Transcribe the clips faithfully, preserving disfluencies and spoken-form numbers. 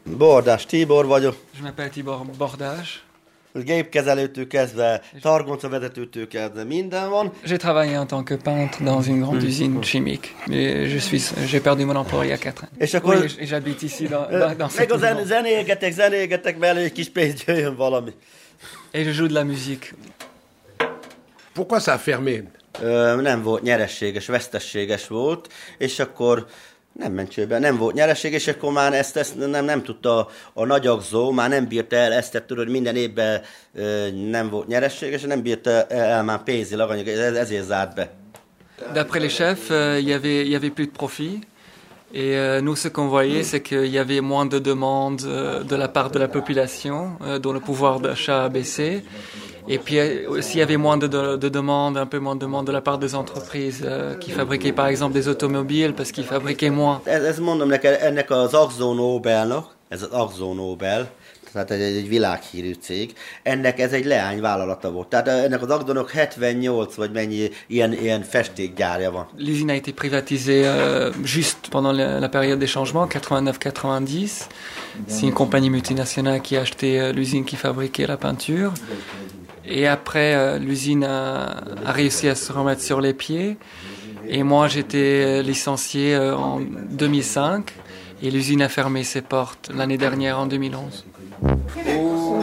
Bordás Tibor vagyok. Je m'appelle Tibor Bordás. Gépkezelőtől kezdve, targoncavezetőtől kezdve minden van. J'ai travaillé en tant que peintre dans une grande usine chimique. Et je suis, j'ai perdu mon emploi il y a quatre ans. És akkor... Oui, et j'habite ici dans, dans, dans meg a zen, zenégetek, zenégetek, mert egy kis pénz jöjjön valami. Et je joue de la musique. Pourquoi ça a fermé? Ö, nem volt nyerességes, vesztességes volt, és akkor nem ment csőbe, nem volt nyereség, és akkor már ezt, ezt nem, nem tudta a, a nagyagzó, már nem bírta el ezt, tudod, hogy minden évben ö, nem volt nyerességes, nem bírta el már pénzileg, anyag, ez, ezért zárt be. D'après les chefs, il euh, y avait, y avait plus de profit. Et euh, nous, ce qu'on voyait, c'est qu'il y avait moins de demandes euh, de la part de la population, euh, dont le pouvoir d'achat a baissé. Et puis aussi, il y avait moins de, de, de demandes, un peu moins de demandes de la part des entreprises euh, qui fabriquaient par exemple des automobiles, parce qu'ils fabriquaient moins. Ez, ez mondom neked, ennek az Akzo Nobelnak, ez az Akzo Nobel, tehát egy, egy világhírű cég, ennek ez egy leányvállalata volt. Tehát ennek az Akzónak hetvennyolc vagy mennyi ilyen, ilyen festékgyárja van. L'usine a été privatisée euh, juste pendant la, la période des changements, quatre-vingt-neuf quatre-vingt-dix. C'est une compagnie multinationale qui a acheté euh, l'usine qui fabriquait la peinture. Et après, euh, l'usine a, a réussi à se remettre sur les pieds. Et moi, j'étais licencié euh, en deux mille cinq. Et l'usine a fermé ses portes l'année dernière, en deux mille onze. Oh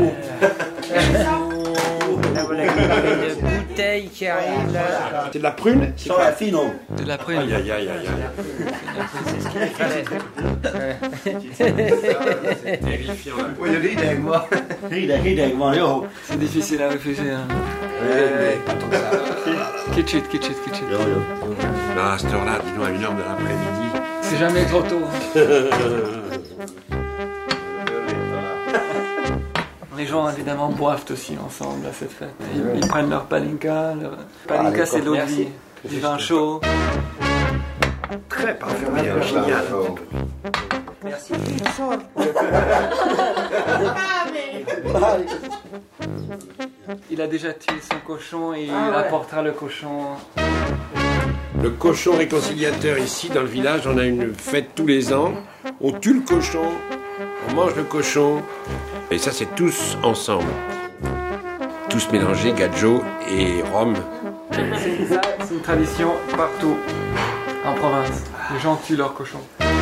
là voilà, il y a une bouteille qui arrive là. C'est de la prune? C'est la finon. De la prune. Aïe, aïe, aïe, aïe, C'est terrifiant. Hideg van. Hideg, hideg van, jó. C'est difficile à refuser. Hein. Kicsit, kicsit, kicsit. Jó, jó. Non, à cette heure-là, dis-nous à une heure de l'après-midi. C'est jamais trop tôt. Les gens évidemment boivent aussi ensemble à cette fête. Ils, ils prennent leur palinka. Leur... Palinka, c'est l'eau de vie, du vin chaud. Très parfumé, génial. Merci. Il a déjà tué son cochon et il apportera le cochon. Le cochon réconciliateur ici dans le village, on a une fête tous les ans. On tue le cochon, on mange le cochon. Et ça, c'est tous ensemble. Tous mélangés, gadjo et rhum. C'est ça, c'est une tradition partout en province. Les gens tuent leurs cochons.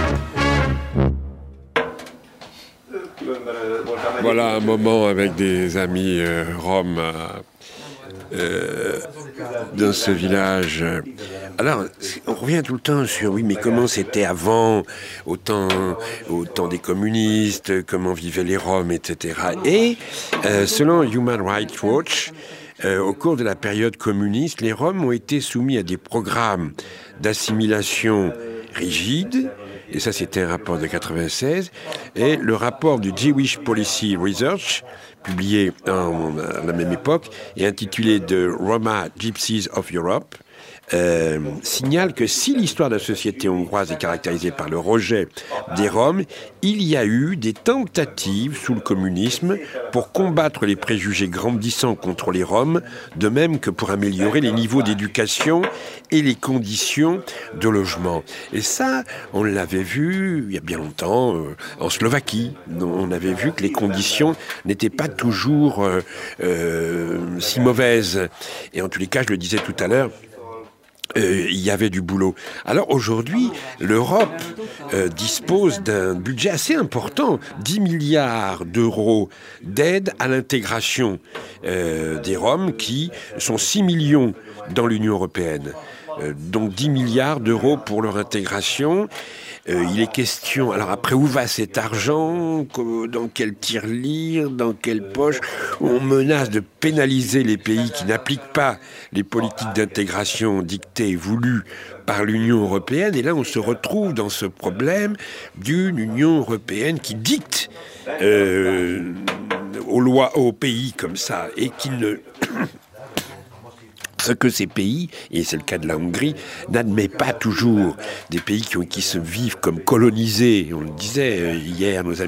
Voilà un moment avec des amis euh, roms euh, dans ce village. Alors, on revient tout le temps sur, oui, mais comment c'était avant, au temps, au temps des communistes, comment vivaient les Roms, et cetera. Et euh, selon Human Rights Watch, euh, au cours de la période communiste, les Roms ont été soumis à des programmes d'assimilation rigides. Et ça, c'était un rapport de quatre-vingt-seize. Et le rapport du Jewish Policy Research, publié en, à la même époque, et intitulé The Roma Gypsies of Europe, Euh, signale que si l'histoire de la société hongroise est caractérisée par le rejet des Roms, il y a eu des tentatives sous le communisme pour combattre les préjugés grandissants contre les Roms, de même que pour améliorer les niveaux d'éducation et les conditions de logement. Et ça, on l'avait vu il y a bien longtemps euh, en Slovaquie. On avait vu que les conditions n'étaient pas toujours euh, euh, si mauvaises. Et en tous les cas, je le disais tout à l'heure, Euh, il y avait du boulot. Alors aujourd'hui, l'Europe euh, dispose d'un budget assez important, dix milliards d'euros d'aide à l'intégration euh, des Roms, qui sont six millions dans l'Union européenne. Euh, donc dix milliards d'euros pour leur intégration. Euh, il est question, alors après, où va cet argent? Dans quelle tirelire? Dans quelle poche? On menace de pénaliser les pays qui n'appliquent pas les politiques d'intégration dictées et voulues par l'Union européenne. Et là, on se retrouve dans ce problème d'une Union européenne qui dicte euh, aux lois, aux pays comme ça, et qui ne... Ce que ces pays, et c'est le cas de la Hongrie, n'admet pas toujours, des pays qui, ont, qui se vivent comme colonisés. On le disait hier, nos amis